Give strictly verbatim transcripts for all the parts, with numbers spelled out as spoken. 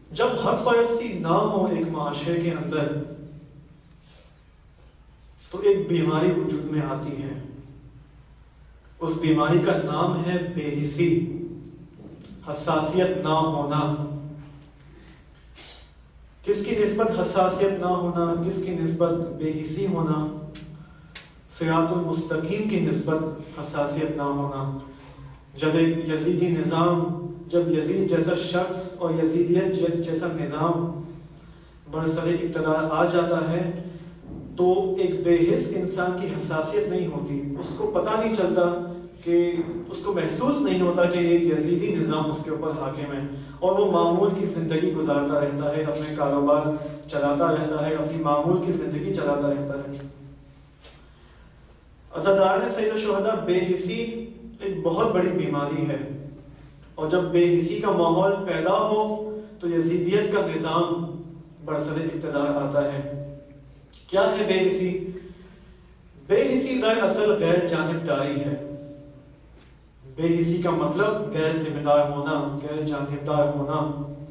جب حق پرستی نہ ہو ایک معاشرے کے اندر تو ایک بیماری وجود میں آتی ہے. اس بیماری کا نام ہے بے حسی، حساسیت نہ ہونا. کس کی نسبت حساسیت نہ ہونا، کس کی نسبت بے حسی ہونا؟ صراط المستقیم کی نسبت حساسیت نہ ہونا. جب ایک یزیدی نظام، جب یزید جیسا شخص اور یزیدیت جیسا نظام برسر اقتدار آ جاتا ہے تو ایک بے حس انسان کی حساسیت نہیں ہوتی، اس کو پتہ نہیں چلتا کہ اس کو محسوس نہیں ہوتا کہ ایک یزیدی نظام اس کے اوپر حاکم ہے، اور وہ معمول کی زندگی گزارتا رہتا ہے، اپنے کاروبار چلاتا رہتا ہے، اپنی معمول کی زندگی چلاتا رہتا ہے. عزادارِ سید الشہداء، بے حسی ایک بہت بڑی بیماری ہے، اور جب بے حسی کا ماحول پیدا ہو تو یزیدیت کا نظام برسر اقتدار آتا ہے. کیا ہے بے حسی؟ بے حسی در اصل غیر جانبداری ہے. بے حسی کا مطلب غیر ذمہ دار ہونا، غیر جانبدار ہونا.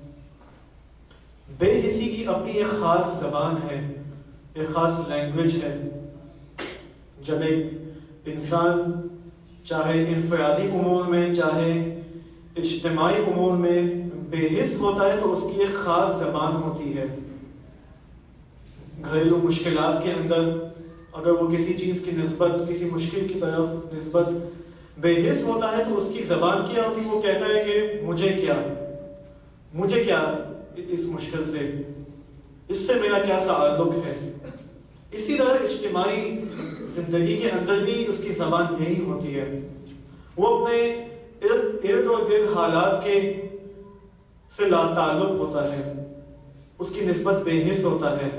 بے حسی کی اپنی ایک خاص زبان ہے، ایک خاص لینگویج ہے. جب ایک انسان چاہے انفرادی امور میں چاہے اجتماعی امور میں بے حس ہوتا ہے تو اس کی ایک خاص زبان ہوتی ہے. گھریلو مشکلات کے اندر اگر وہ کسی چیز کی نسبت، کسی مشکل کی طرف نسبت بے حس ہوتا ہے تو اس کی زبان کیا ہوتی ہے؟ وہ کہتا ہے کہ مجھے کیا مجھے کیا اس مشکل سے، اس سے میرا کیا تعلق ہے. اسی طرح اجتماعی زندگی کے اندر بھی اس کی زبان یہی ہوتی ہے. وہ اپنے ارد ارد اور گرد حالات کے سے لا تعلق ہوتا ہے، اس کی نسبت بے حس ہوتا ہے،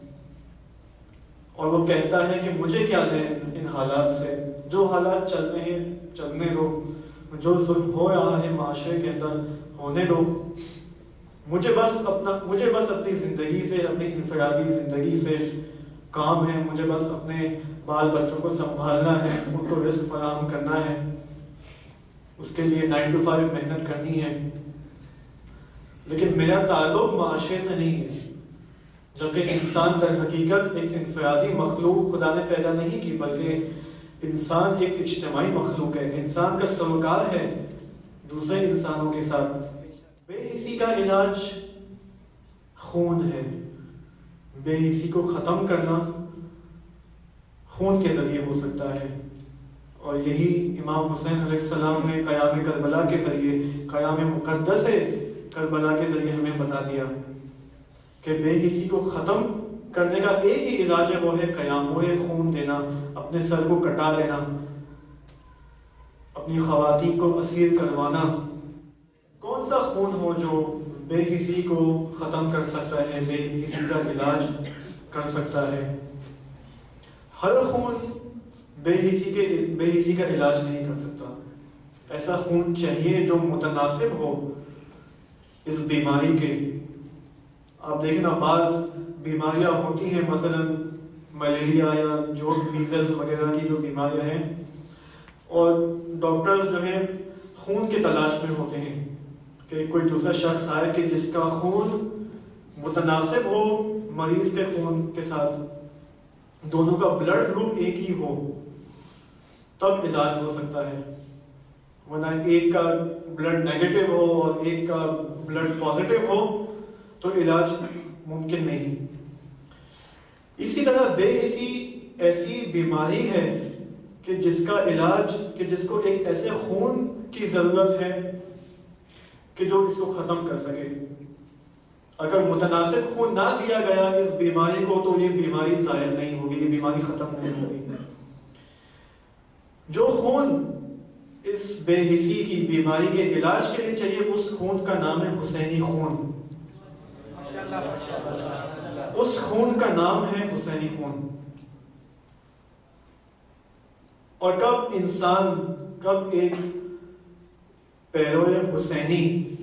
اور وہ کہتا ہے کہ مجھے کیا ہے ان حالات سے، جو حالات چل رہے ہیں چلنے دو، جو ظلم ہو رہا ہے معاشرے کے اندر ہونے دو، مجھے بس اپنا مجھے بس اپنی زندگی سے، اپنی انفرادی زندگی سے کام ہے، مجھے بس اپنے بال بچوں کو سنبھالنا ہے، ان کو رزق فراہم کرنا ہے، اس کے لیے نائن ٹو فائیو محنت کرنی ہے. لیکن میرا تعلق معاشرے سے نہیں ہے. جبکہ انسان در حقیقت ایک انفرادی مخلوق خدا نے پیدا نہیں کی، بلکہ انسان ایک اجتماعی مخلوق ہے. انسان کا سروکار ہے دوسرے انسانوں کے ساتھ. بے حسی کا علاج خون ہے. بے حسی کو ختم کرنا خون کے ذریعے ہو سکتا ہے، اور یہی امام حسین علیہ السلام نے قیام کربلا کے ذریعے، قیام مقدس کربلا کے ذریعے ہمیں بتا دیا کہ بے حسی کو ختم کرنے کا ایک ہی علاج ہے، وہ ہے قیام، وہ ہے خون دینا، اپنے سر کو کٹا لینا، اپنی خواتین کو اسیر کروانا. کون سا خون ہو جو بے حسی کو ختم کر سکتا ہے، بے حسی کا علاج کر سکتا ہے؟ ہر خون بے حسی کے بے حسی کا علاج نہیں کر سکتا. ایسا خون چاہیے جو متناسب ہو اس بیماری کے. آپ دیکھیں نا، بعض بیماریاں ہوتی ہیں، مثلا ملیریا یا جو میزلز وغیرہ کی جو بیماریاں ہیں، اور ڈاکٹرز جو ہیں خون کے تلاش میں ہوتے ہیں کہ کوئی دوسرا شخص آئے کہ جس کا خون متناسب ہو مریض کے خون کے ساتھ، دونوں کا بلڈ گروپ ایک ہی ہو، تب علاج ہو سکتا ہے. ورنہ ایک کا بلڈ نیگیٹو ہو اور ایک کا بلڈ پازیٹو ہو تو علاج ممکن نہیں. اسی طرح بے حسی ایسی بیماری ہے کہ جس کا علاج، کہ جس کو ایک ایسے خون کی ضرورت ہے کہ جو اس کو ختم کر سکے. اگر متناسب خون نہ دیا گیا اس بیماری کو تو یہ بیماری ظاہر نہیں ہوگی، یہ بیماری ختم نہیں ہوگی. جو خون اس بے حسی کی بیماری کے علاج کے لیے چاہیے، اس خون کا نام ہے حسینی خون. اس خون کا نام ہے حسینی خون. اور کب انسان، کب ایک پیرو حسینی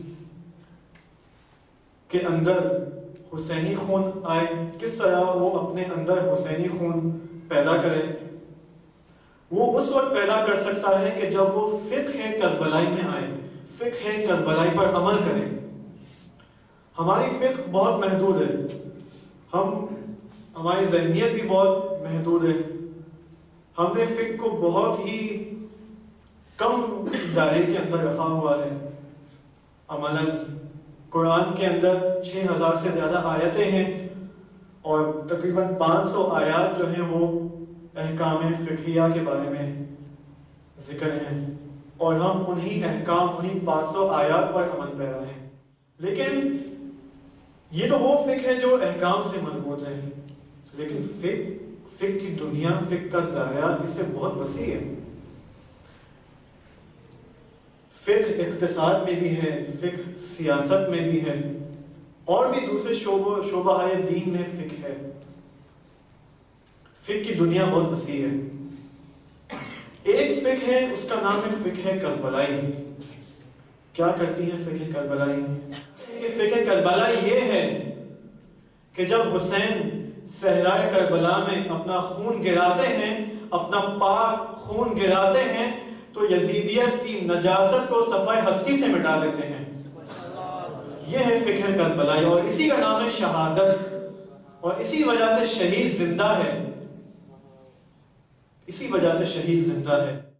کے اندر حسینی خون آئے، کس طرح وہ اپنے اندر حسینی خون پیدا کرے؟ وہ اس وقت پیدا کر سکتا ہے کہ جب وہ فقہ کربلائی میں آئے، فقہ کربلائی پر عمل کرے. ہماری فقہ بہت محدود ہے، ہم ہماری ذہنیت بھی بہت محدود ہے، ہم نے فقہ کو بہت ہی کم دائرے کے اندر رکھا ہوا ہے۔ عملاً قرآن کے اندر چھ ہزار سے زیادہ آیتیں ہیں اور تقریباً پانچ سو آیات جو ہیں وہ احکام فقہیہ کے بارے میں ذکر ہیں، اور ہم انہی احکام انہی پانچ سو آیات پر عمل پیرا ہیں۔ لیکن یہ تو وہ فقہ ہے جو احکام سے مربوط ہے، لیکن فقہ فقہ کی دنیا، فقہ کا دائرہ اس سے بہت وسیع ہے۔ فقہ اقتصاد میں بھی ہے، فقہ سیاست میں بھی ہے، اور بھی دوسرے شعبہ شعبہ دین میں فقہ ہے۔ فقہ کی دنیا بہت وسیع ہے۔ ایک فقہ ہے، اس کا نام ہے فقہ کربلائی۔ کیا کرتی ہے فقہ کربلائی؟ فقہ کربلائی یہ ہے کہ جب حسین صحرائے کربلا میں اپنا خون گراتے ہیں، اپنا پاک خون گراتے ہیں، تو یزیدیت کی نجاست کو صفحہ ہستی سے مٹا دیتے ہیں۔ یہ ہے فقہ کربلائی، اور اسی کا نام ہے شہادت، اور اسی وجہ سے شہید زندہ ہے، اسی وجہ سے شہید زندہ ہے۔